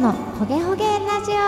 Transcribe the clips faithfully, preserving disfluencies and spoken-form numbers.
のほげほげラジオ。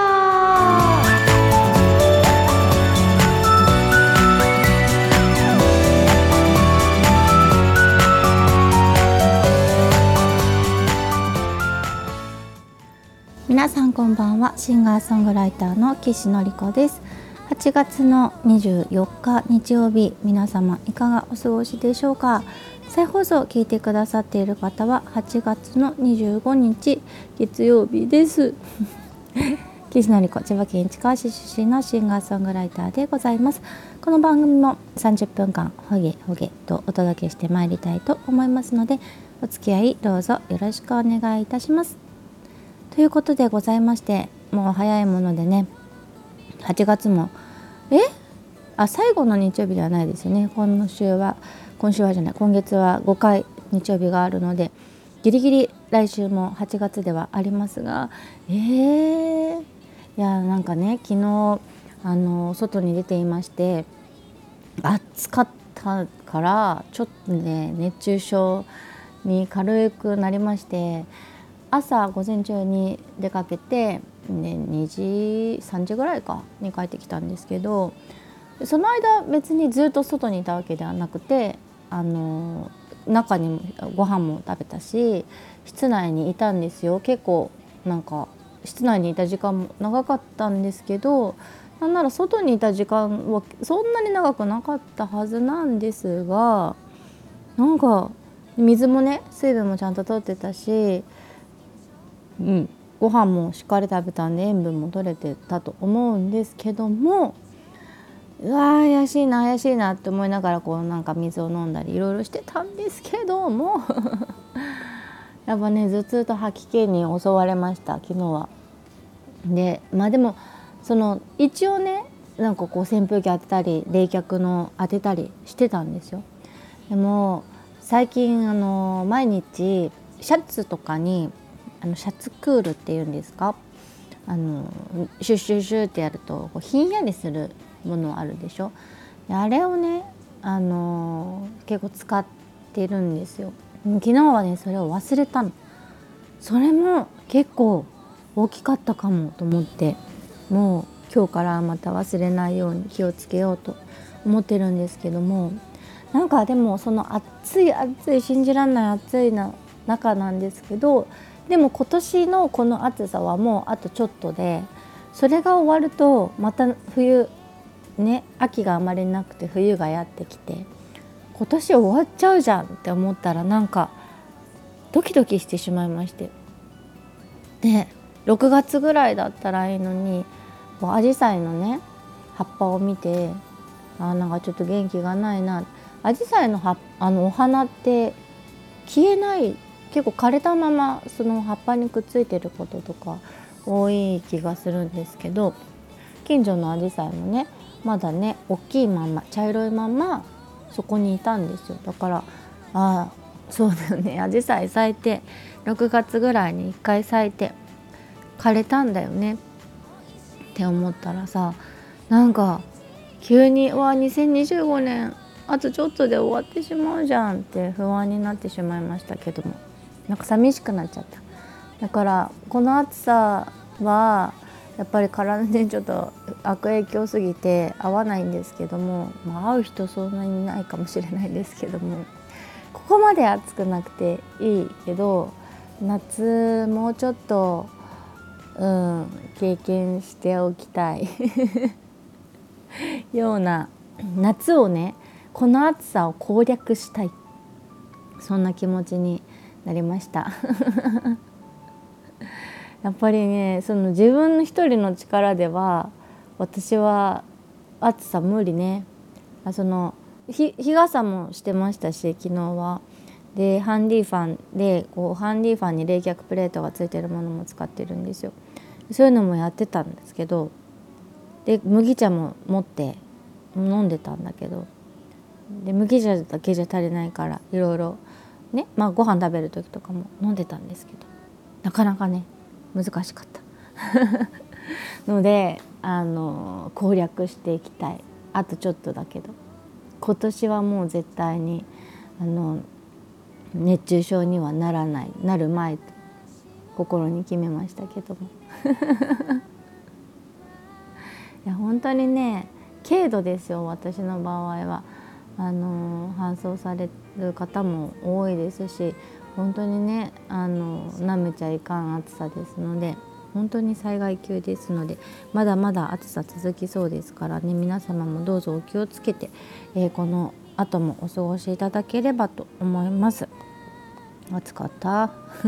皆さんこんばんは。シンガーソングライターの岸のりこです。はちがつのにじゅうよっか日曜日、皆様いかがお過ごしでしょうか。再放送を聞いてくださっている方ははちがつのにじゅうごにち月曜日です岸のりこ、千葉県市川市出身のシンガーソングライターでございます。この番組もさんじゅっぷんかんほげほげとお届けしてまいりたいと思いますので、お付き合いどうぞよろしくお願いいたします。ということでございまして、もう早いものでね、はちがつもえあ最後の日曜日ではないですよね。今週は今週はじゃない今月はごかい日曜日があるので、ギリギリ来週もはちがつではありますが、えー、いやなんかね、昨日あの外に出ていまして、暑かったからちょっとね熱中症に軽くなりまして、朝午前中に出かけて、ね、にじさんじぐらいかに帰ってきたんですけど、その間別にずっと外にいたわけではなくて、あの中にもご飯も食べたし、室内にいたんですよ。結構なんか室内にいた時間も長かったんですけど、なんなら外にいた時間はそんなに長くなかったはずなんですが、なんか水もね水分もちゃんと取ってたし、うん、ご飯もしっかり食べたんで塩分も取れてたと思うんですけども、うわー怪しいな怪しいなって思いながらこうなんか水を飲んだりいろいろしてたんですけどもやっぱね頭痛と吐き気に襲われました、昨日は。でまあでもその一応ねなんかこう扇風機当てたり冷却の当てたりしてたんですよ。でも最近あの毎日シャツとかにあのシャツクールっていうんですか、あのシュッシュッシュッってやるとこうひんやりするものあるでしょ。あれをね、あのー、結構使ってるんですよ。昨日はねそれを忘れたの。それも結構大きかったかもと思って、もう今日からまた忘れないように気をつけようと思ってるんですけども、なんかでもその暑い暑い信じられない暑いな中なんですけど、でも今年のこの暑さはもうあとちょっとで、それが終わるとまた冬ね、秋があまりなくて冬がやってきて、今年終わっちゃうじゃんって思ったらなんかドキドキしてしまいまして、でろくがつぐらいだったらいいのに、アジサイのね葉っぱを見て、あなんかちょっと元気がないな。アジサイの葉あのお花って消えない、結構枯れたままその葉っぱにくっついてることとか多い気がするんですけど、近所のアジサイもねまだね大きいまんま茶色いまんまそこにいたんですよ。だからああそうだよね、アジサイ咲いてろくがつぐらいにいっかい咲いて枯れたんだよねって思ったらさ、なんか急にうわにせんにじゅうごねんあとちょっとで終わってしまうじゃんって不安になってしまいましたけども、なんか寂しくなっちゃった。だからこの暑さはやっぱり体にちょっと悪影響すぎて合わないんですけども、まあ、合う人そんなにいないかもしれないですけども、ここまで暑くなくていいけど、夏もうちょっと、うん、経験しておきたいような、夏をねこの暑さを攻略したい、そんな気持ちになりましたやっぱりねその自分の一人の力では私は暑さ無理ね。あその日傘もしてましたし、昨日はでハンディファンでこうハンディファンに冷却プレートがついてるものも使ってるんですよ。そういうのもやってたんですけど、で麦茶も持って飲んでたんだけど、で麦茶だけじゃ足りないからいろいろね、まあご飯食べる時とかも飲んでたんですけど、なかなかね難しかったのであの攻略していきたい。あとちょっとだけど今年はもう絶対にあの熱中症にはならない、なる前心に決めましたけどもいや本当にね軽度ですよ。私の場合はあの搬送される方も多いですし、本当にねあの舐めちゃいかん暑さですので、本当に災害級ですので、まだまだ暑さ続きそうですからね、皆様もどうぞお気をつけて、えー、この後もお過ごしいただければと思います。暑かった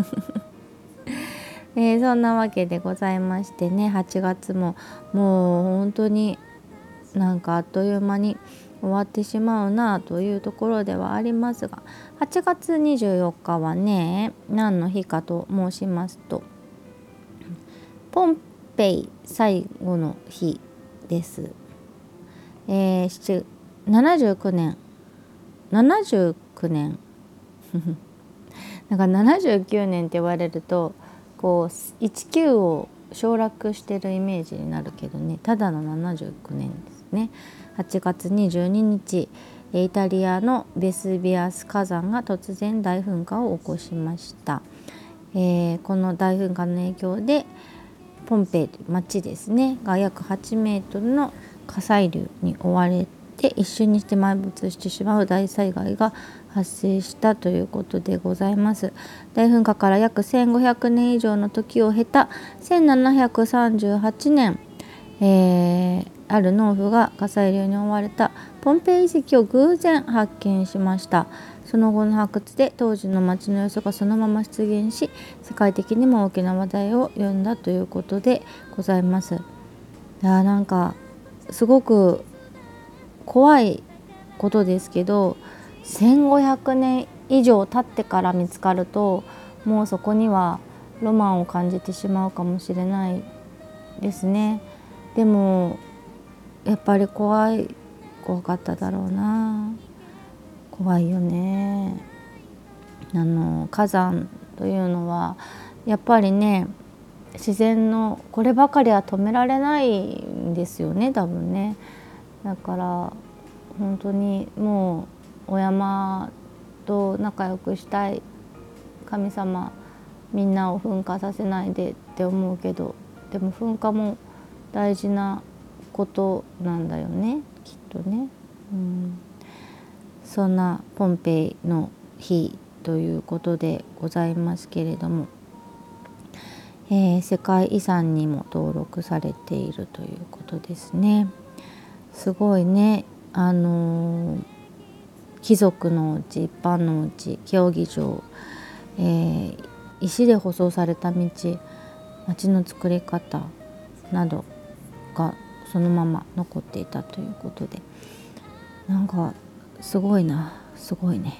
えー、そんなわけでございましてね、はちがつももう本当になんかあっという間に終わってしまうなというところではありますが、はちがつにじゅうよっかはね何の日かと申しますと、ポンペイ最後の日です。えー、ななじゅうきゅうねんななじゅうきゅうねんなんかななじゅうきゅうねんって言われるとこうじゅうきゅうを省略してるイメージになるけどね、ただのななじゅうきゅうねんですね。はちがつにじゅうににち、イタリアのベスビアス火山が突然大噴火を起こしました。えー、この大噴火の影響でポンペイという町ですねが約はちメートルの火砕流に追われて一瞬にして埋没してしまう大災害が発生したということでございます。大噴火から約せんごひゃくねん以上の時を経たせんななひゃくさんじゅうはちねん、えー、ある農夫が火砕流に追われたポンペイ遺跡を偶然発見しました。その後の発掘で当時の町の様子がそのまま出現し、世界的にも大きな話題を呼んだということでございます。いやなんかすごく怖いことですけど、せんごひゃくねん以上経ってから見つかるともうそこにはロマンを感じてしまうかもしれないですね。でもやっぱり怖い怖かっただろうな。怖いよね。あの火山というのはやっぱりね自然のこればかりは止められないんですよね、多分ね。だから本当にもうお山と仲良くしたい、神様みんなを噴火させないでって思うけど、でも噴火も大事なことなんだよね、きっとね。うん、そんなポンペイの日ということでございますけれども、えー、世界遺産にも登録されているということですね。すごいね。あのー、貴族のうち、一般のうち、競技場、えー、石で舗装された道、街の作り方などがそのまま残っていたということで、なんかすごいな、すごいね。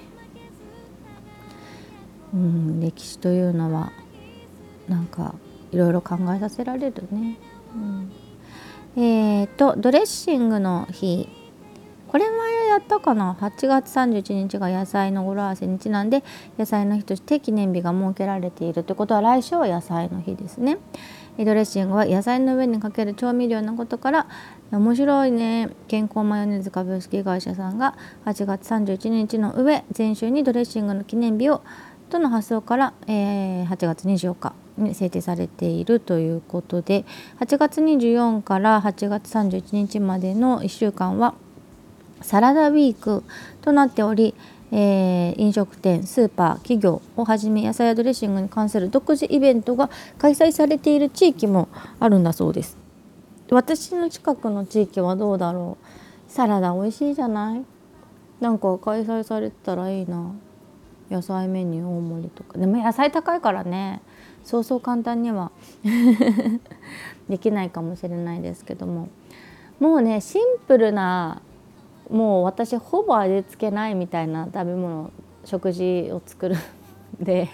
うん、歴史というのはなんかいろいろ考えさせられるね。うん、えーとドレッシングの日、これ前やったかな。はちがつさんじゅういちにちが野菜の語呂合わせにちなんで野菜の日として記念日が設けられているということは、来週は野菜の日ですね。ドレッシングは野菜の上にかける調味料のことから、面白いね、健康マヨネーズ株式会社さんがはちがつさんじゅういちにちの上前週にドレッシングの記念日をとの発想から、えー、はちがつにじゅうよっかに制定されているということで、はちがつにじゅうよっかからはちがつさんじゅういちにちまでのいっしゅうかんはサラダウィークとなっており、えー、飲食店、スーパー、企業をはじめ野菜やドレッシングに関する独自イベントが開催されている地域もあるんだそうです。私の近くの地域はどうだろう。サラダ美味しいじゃない。なんか開催されてたらいいな。野菜メニュー大盛りとか。でも野菜高いからね、そうそう簡単にはできないかもしれないですけども、もうねシンプルな、もう私ほぼ味付けないみたいな食べ物、食事を作るで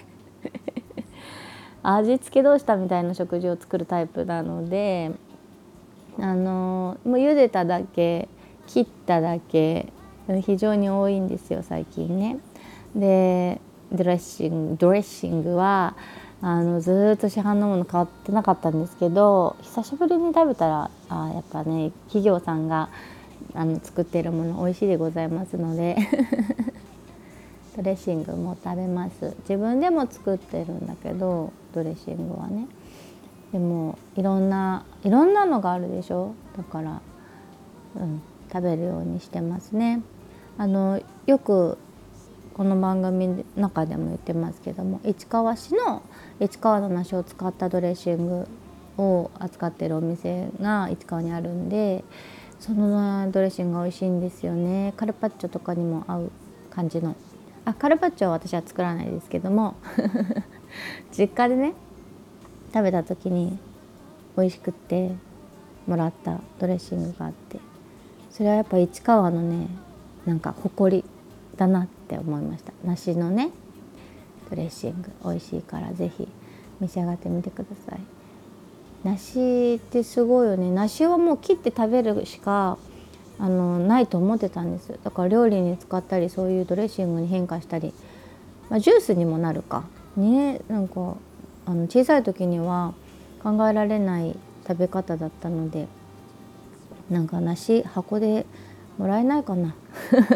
味付けどうしたみたいな食事を作るタイプなので、あのもう茹でただけ、切っただけ、非常に多いんですよ最近ね。でドレッシングドレッシングはあのずっと市販のもの買ってなかったんですけど、久しぶりに食べたらあやっぱね企業さんがあの作っているもの美味しいでございますのでドレッシングも食べます。自分でも作ってるんだけどドレッシングはね。でもいろんないろんなのがあるでしょ。だから、うん、食べるようにしてますね。あのよくこの番組の中でも言ってますけども、市川市の市川の梨を使ったドレッシングを扱ってるお店が市川にあるんで、そのドレッシングが美味しいんですよね。カルパッチョとかにも合う感じの。あ、カルパッチョは私は作らないですけども実家でね食べた時に美味しくってもらったドレッシングがあって、それはやっぱ市川のねなんか誇りだなって思いました。梨のねドレッシング美味しいからぜひ召し上がってみてください。梨ってすごいよね。梨はもう切って食べるしかあのないと思ってたんです。だから料理に使ったりそういうドレッシングに変化したり、まあ、ジュースにもなるかね。なんかあの小さい時には考えられない食べ方だったので、なんか梨箱でもらえないかな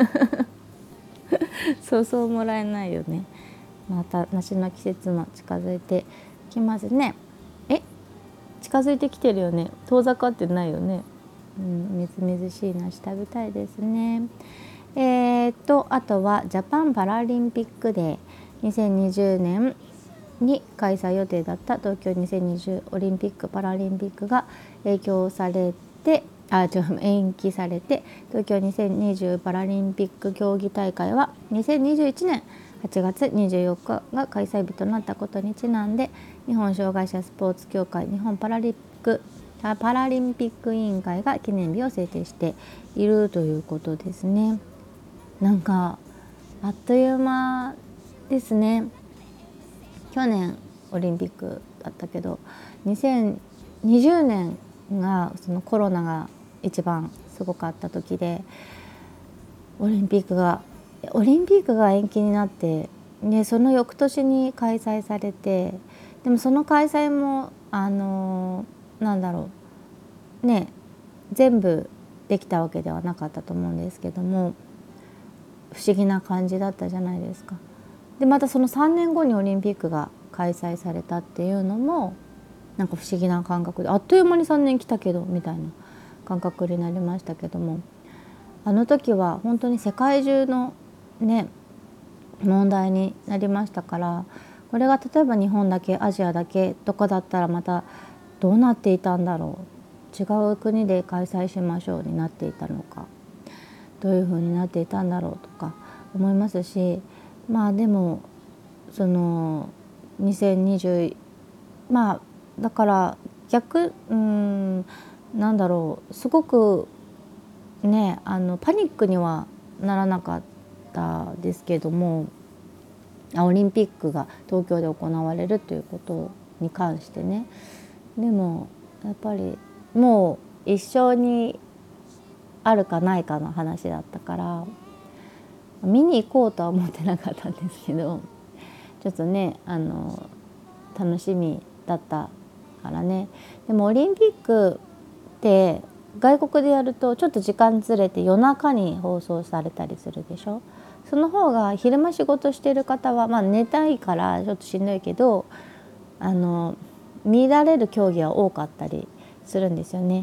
そうそうもらえないよね。また梨の季節も近づいてきますね。え近づいてきてるよね。遠ざかってないよね。うん、みずみずしい梨食べたいですね。えー、とあとはジャパンパラリンピックデー、にせんにじゅうねんに開催予定だった東京にせんにじゅうオリンピック・パラリンピックが影響されてあちょ延期されて、東京にせんにじゅうパラリンピック競技大会はにせんにじゅういちねんはちがつにじゅうよっかが開催日となったことにちなんで、日本障害者スポーツ協会日本パラリンピックパラリンピック委員会が記念日を制定しているということですね。なんかあっという間ですね。去年オリンピックだったけどにせんにじゅうねんがそのコロナが一番すごかった時で、オリンピックがオリンピックが延期になって、でその翌年に開催されて、でもその開催もあのなんだろうね全部できたわけではなかったと思うんですけども、不思議な感じだったじゃないですか。でまたそのさんねんごにオリンピックが開催されたっていうのもなんか不思議な感覚で、あっという間にさんねん来たけどみたいな感覚になりましたけども、あの時は本当に世界中のね問題になりましたから、これが例えば日本だけアジアだけとかだったらまたどうなっていたんだろう、違う国で開催しましょうになっていたのか、どういう風になっていたんだろうとか思いますし、まあでもそのにせんにじゅうまあだから逆うんなんだろうすごくねあのパニックにはならなかったですけども、オリンピックが東京で行われるということに関してね、でもやっぱりもう一生にあるかないかの話だったから見に行こうとは思ってなかったんですけど、ちょっとねあの楽しみだったからね。でもオリンピックって外国でやるとちょっと時間ずれて夜中に放送されたりするでしょ。その方が昼間仕事してる方は、まあ、寝たいからちょっとしんどいけどあの見られる競技は多かったりするんですよね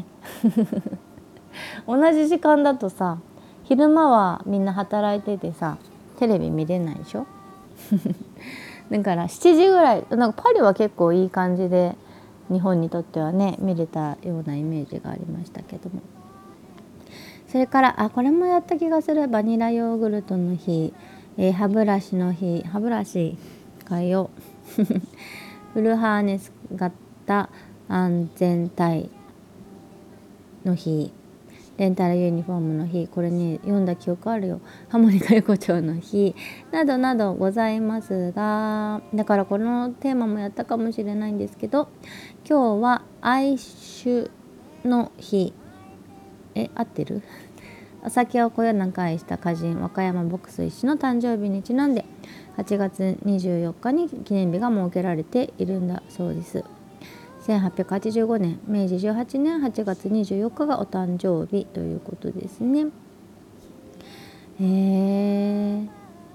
同じ時間だとさ、昼間はみんな働いててさテレビ見れないでしょだからしちじぐらい、なんかパリは結構いい感じで日本にとってはね見れたようなイメージがありましたけども、それからあこれもやった気がする。バニラヨーグルトの日、えー、歯ブラシの日、歯ブラシ買いようフルハーネス型安全帯の日、レンタルユニフォームの日、これね読んだ記憶あるよ。ハモニカ横丁の日などなどございますが、だからこのテーマもやったかもしれないんですけど、今日は愛酒の日、え合ってるお酒をこよなく愛した歌人和歌山牧水氏の誕生日にちなんではちがつにじゅうよっかに記念日が設けられているんだそうです。せんはっぴゃくはちじゅうごねんめいじじゅうはちねんはちがつにじゅうよっかがお誕生日ということですね。へー、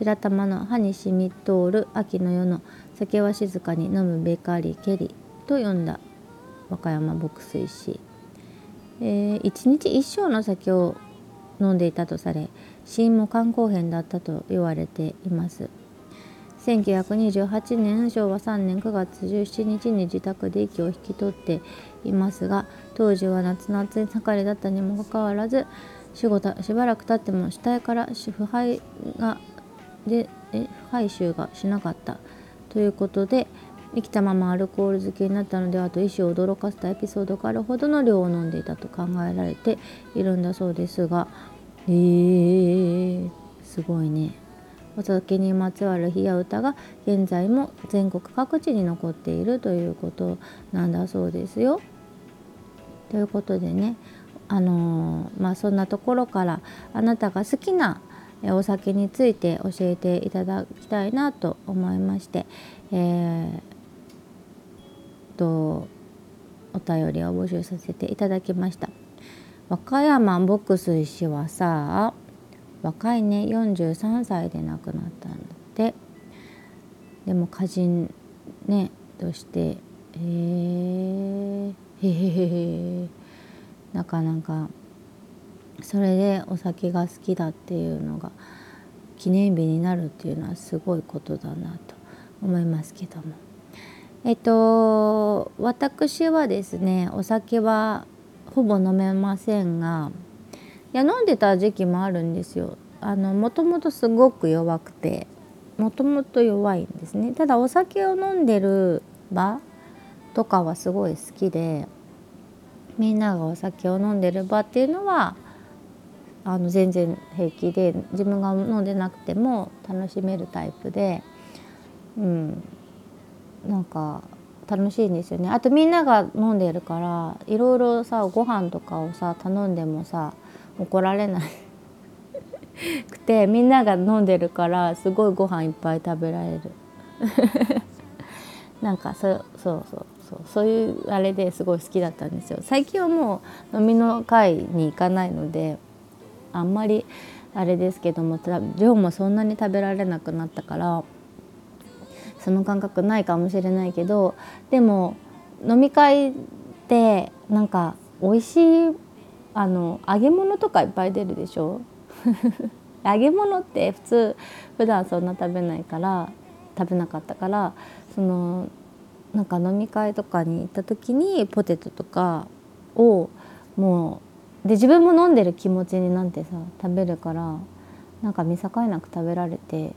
白玉の歯に染み通る秋の夜の酒は静かに飲むべかりけりと読んだ和歌山牧水士、えー、一日一升の酒を飲んでいたとされ、死因も肝硬変だったと言われています。せんきゅうひゃくにじゅうはちねんしょうわさんねんくがつじゅうしちにちに自宅で息を引き取っていますが、当時は夏の暑い盛りだったにもかかわらず、死後たしばらく経っても死体から腐敗がでえ腐敗臭がしなかったということで、生きたままアルコール漬けになったのではと医師を驚かせたエピソードがあるほどの量を飲んでいたと考えられているんだそうですが、えー、すごいね。お酒にまつわる詩や歌が現在も全国各地に残っているということなんだそうですよ。ということでね、あのー、まあそんなところからあなたが好きなお酒について教えていただきたいなと思いまして、えー、とお便りを募集させていただきました。和歌山牧水氏はさ、若いね、よんじゅうさんさいで亡くなったんだって。でも歌人ねとして、えー、へへへなかなかそれでお酒が好きだっていうのが記念日になるっていうのはすごいことだなと思いますけども、えっと私はですね、お酒はほぼ飲めませんが、いや飲んでた時期もあるんですよ。あのもともとすごく弱くて、もともと弱いんですね。ただお酒を飲んでる場とかはすごい好きで、みんながお酒を飲んでる場っていうのはあの全然平気で、自分が飲んでなくても楽しめるタイプで、うん、なんか楽しいんですよね。あとみんなが飲んでるからいろいろさ、ご飯とかをさ頼んでもさ怒られないくて、みんなが飲んでるからすごいご飯いっぱい食べられるなんかそそうそうそうそういうあれですごい好きだったんですよ。最近はもう飲みの会に行かないのであんまりあれですけども、量もそんなに食べられなくなったからその感覚ないかもしれないけど、でも飲み会ってなんか美味しいあの揚げ物とかいっぱい出るでしょ揚げ物って普通普段そんな食べないから食べなかったから、そのなんか飲み会とかに行った時にポテトとかをもうで自分も飲んでる気持ちになってさ食べるから、なんか見境なく食べられて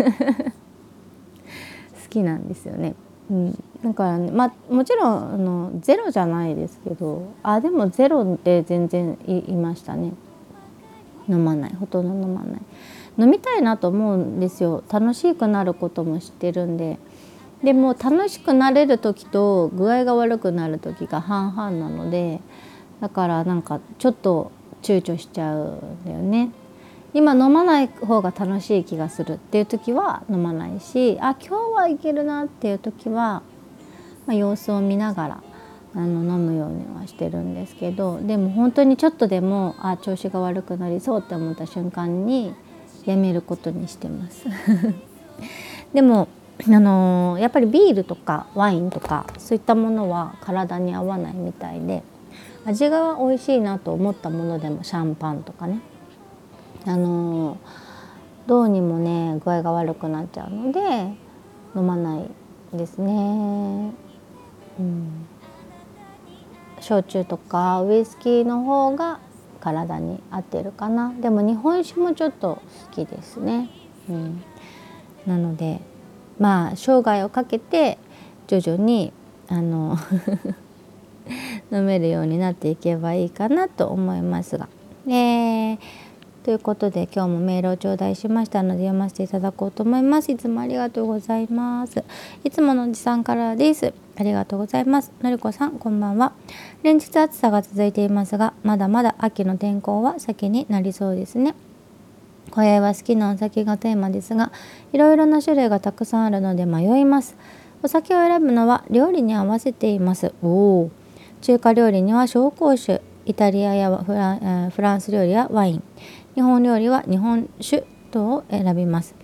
好きなんですよね。うん、だからね、まあ、もちろんあのゼロじゃないですけど、あでもゼロで全然 い, いましたね。飲まない、ほとんど飲まない。飲みたいなと思うんですよ。楽しくなることも知ってるんで。でも楽しくなれる時と具合が悪くなる時が半々なので、だからなんかちょっと躊躇しちゃうんだよね。今飲まない方が楽しい気がするっていう時は飲まないし、あ今日はいけるなっていう時は、まあ、様子を見ながらあの飲むようにはしてるんですけど、でも本当にちょっとでもあ調子が悪くなりそうって思った瞬間にやめることにしてますでもあのー、やっぱりビールとかワインとかそういったものは体に合わないみたいで、味が美味しいなと思ったものでもシャンパンとかね、あのー、どうにもね具合が悪くなっちゃうので飲まないですね。うん、焼酎とかウイスキーの方が体に合ってるかな。でも日本酒もちょっと好きですね。うん、なのでまあ生涯をかけて徐々にあの飲めるようになっていけばいいかなと思いますが、えー、ということで今日もメールを頂戴しましたので読ませていただこうと思います。いつもありがとうございます。いつものおじさんからです。ありがとうございます。のりこさんこんばんは。連日暑さが続いていますが、まだまだ秋の天候は先になりそうですね。今宵は好きなお酒がテーマですが、いろいろな種類がたくさんあるので迷います。お酒を選ぶのは料理に合わせています。おー、中華料理には紹興酒、イタリアやフラン、フランス料理はワイン、日本料理は日本酒等を選びます。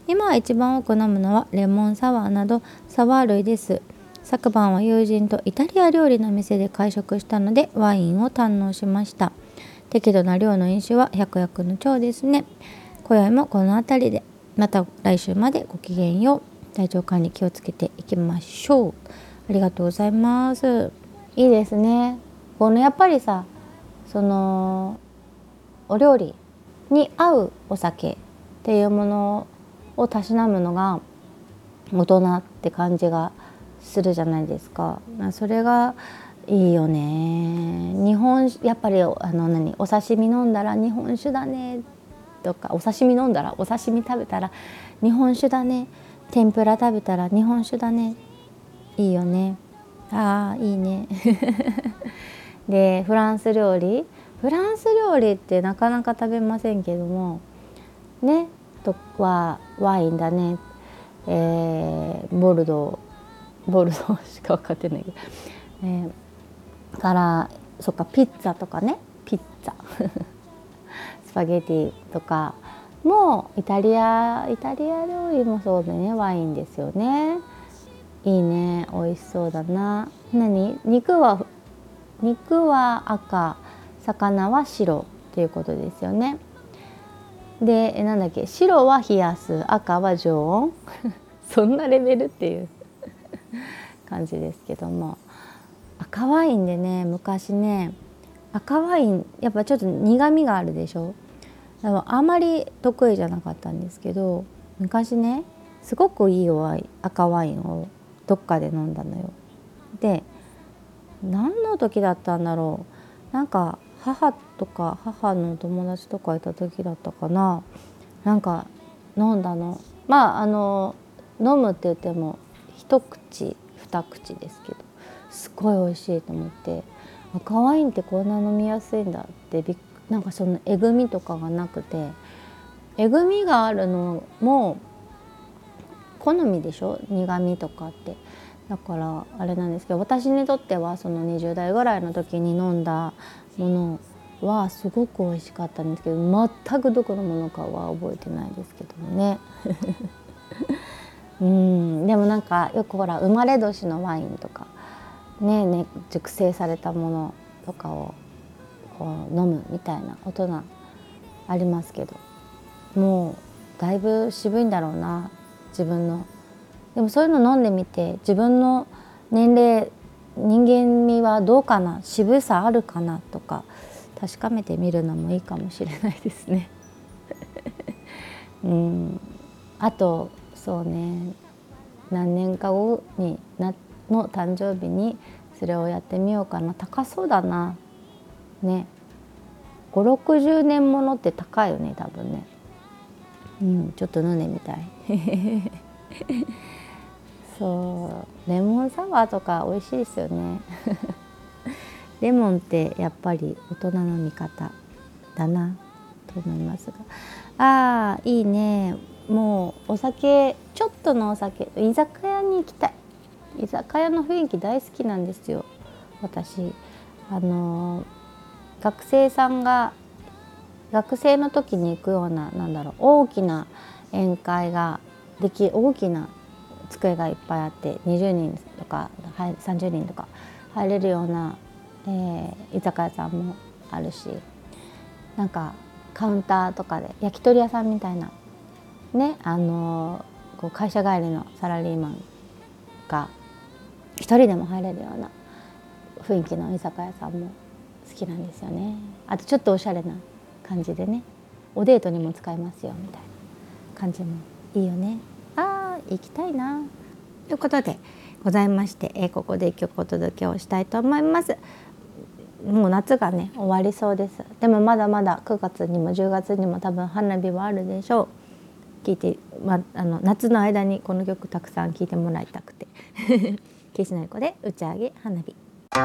今は一番多く飲むのはレモンサワーなどサワー類です。昨晩は友人とイタリア料理の店で会食したのでワインを堪能しました。適度な量の飲酒は百薬の長ですね。今宵もこの辺りで、また来週までごきげんよう。体調管理気をつけていきましょう。ありがとうございます。いいですね。このやっぱりさ、そのお料理に合うお酒っていうものをたしなむのが大人って感じがするじゃないですか。それがいいよね。日本やっぱりあの何お刺身飲んだら日本酒だねとか、お刺身飲んだらお刺身食べたら日本酒だね、天ぷら食べたら日本酒だね、いいよね。ああいいねでフランス料理フランス料理ってなかなか食べませんけどもね、とはワインだね、えー、ボルドーボルドーしか分かってないけど、えー、からそっかピッツァとかね、ピッツァスパゲティとかもイタリアイタリア料理もそうでね、ワインですよね。いいね、美味しそうだな。何肉は肉は赤、魚は白っていうことですよね。でなんだっけ、白は冷やす、赤は常温そんなレベルっていう感じですけども、赤ワインでね、昔ね赤ワインやっぱちょっと苦みがあるでしょ。でもあまり得意じゃなかったんですけど、昔ねすごくいいワイン赤ワインをどっかで飲んだのよ。で何の時だったんだろう、なんか母とか母の友達とかいた時だったかな、なんか飲んだの。まああの飲むって言っても一口二口ですけど、すごい美味しいと思って、赤ワインってこんな飲みやすいんだってびっなんかそのえぐみとかがなくて、えぐみがあるのも好みでしょ、苦みとかって。だからあれなんですけど、私にとってはそのにじゅう代ぐらいの時に飲んだものはすごく美味しかったんですけど、全くどこのものかは覚えてないですけどもねうんでもなんかよくほら生まれ年のワインとかねえね熟成されたものとかをこう飲むみたいな大人ありますけど、もうだいぶ渋いんだろうな自分の。でもそういうの飲んでみて、自分の年齢人間味はどうかな、渋さあるかなとか確かめてみるのもいいかもしれないですねうんあとそうね、何年か後になの誕生日にそれをやってみようかな。高そうだなね、ごろくじゅうねんものって高いよね多分ね。うんちょっと飲んでみたいそうレモンサワーとか美味しいですよねレモンってやっぱり大人の味方だなと思いますが、あーいいね。もうお酒ちょっとのお酒、居酒屋に行きたい。居酒屋の雰囲気大好きなんですよ私。あの学生さんが学生の時に行くような、なんだろう、大きな宴会ができ大きな机がいっぱいあってにじゅうにんとかさんじゅうにんとか入れるような、えー、居酒屋さんもあるし、なんかカウンターとかで焼き鳥屋さんみたいなね、あのー、こう会社帰りのサラリーマンが一人でも入れるような雰囲気の居酒屋さんも好きなんですよね。あとちょっとおしゃれな感じでね、おデートにも使えますよみたいな感じもいいよね。あー行きたいなということでございまして、えー、ここで一曲お届けをしたいと思います。もう夏がね終わりそうです。でもまだまだくがつにもじゅうがつにも多分花火はあるでしょう。聞いて、ま、あの夏の間にこの曲たくさん聴いてもらいたくて岸の横で打ち上げ花火。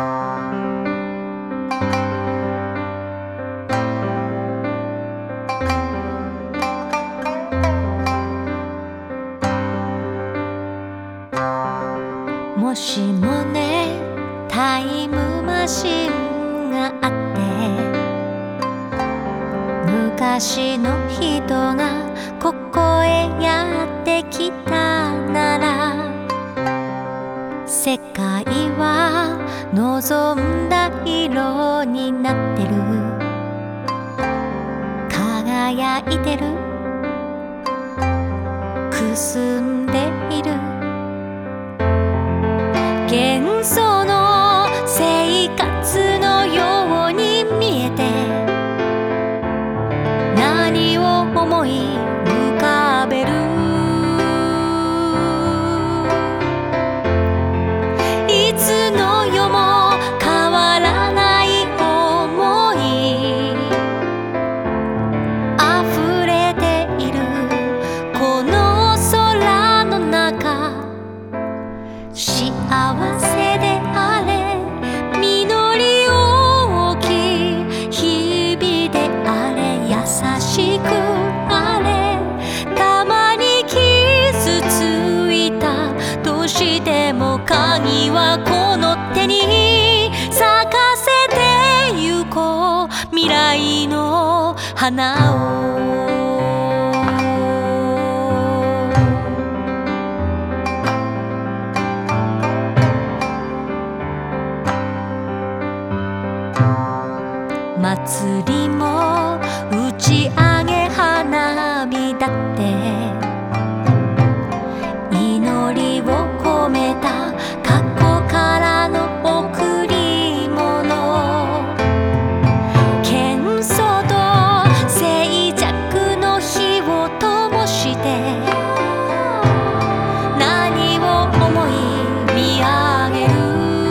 もしもねタイムマシンがあって昔の人がここへやってきたなら、世界は望んだ色になってる、輝いてる、くすんでいる。幻想の生活のように見えて、何を思い浮かべる。いつの世も変わらない想い、溢れているこの空の中。幸せであれ、実り多き日々であれ、優しくあれ、たまに傷ついたとしても、鍵はこの手に咲かせてゆこう、未来の花を。祭りも打ち上げ花火だって、祈りを込めた過去からの贈り物。謙遜と静寂の火を灯して、何を思い見上げる。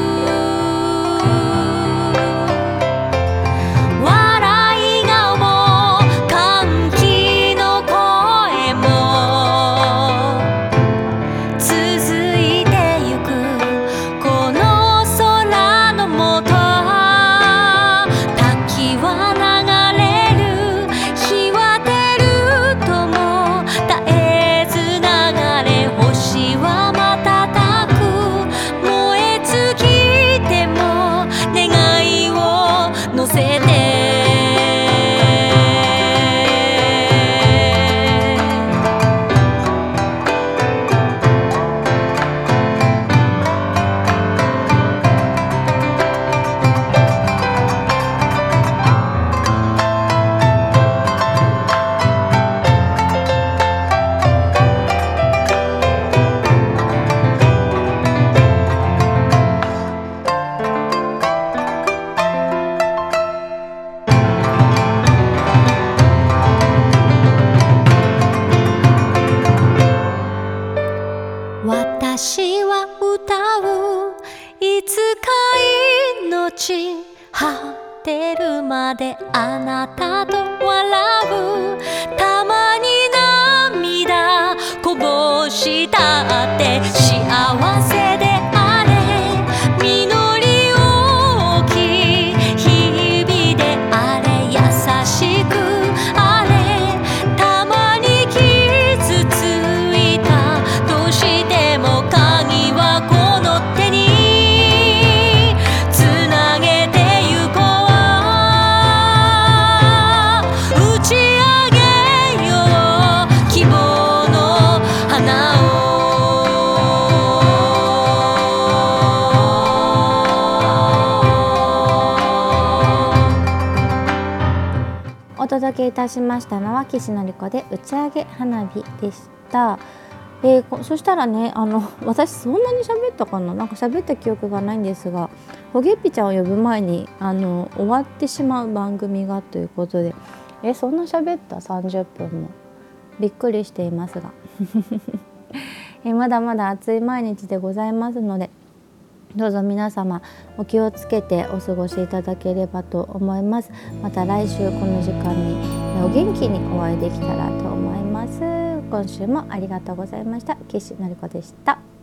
私は歌う、いつか命果てるまであなたと笑う。たまに涙こぼしたって幸せであれ、実り多き日々であれ、優しくあれ、たまに傷ついたとしても、鍵はこの手につなげてゆこう。打ち上げよう希望の花を。 お届けいたしましたのは岸のりこで打ち上げ花火でした。えー、そしたらね、あの私そんなに喋ったかな、なんか喋った記憶がないんですが、ほげっぴちゃんを呼ぶ前にあの終わってしまう番組がということで、えそんな喋ったさんじゅっぷんもびっくりしていますがえまだまだ暑い毎日でございますので、どうぞ皆様お気をつけてお過ごしいただければと思います。また来週この時間にお元気にお会いできたらと思います。今週もありがとうございました。岸のりこでした。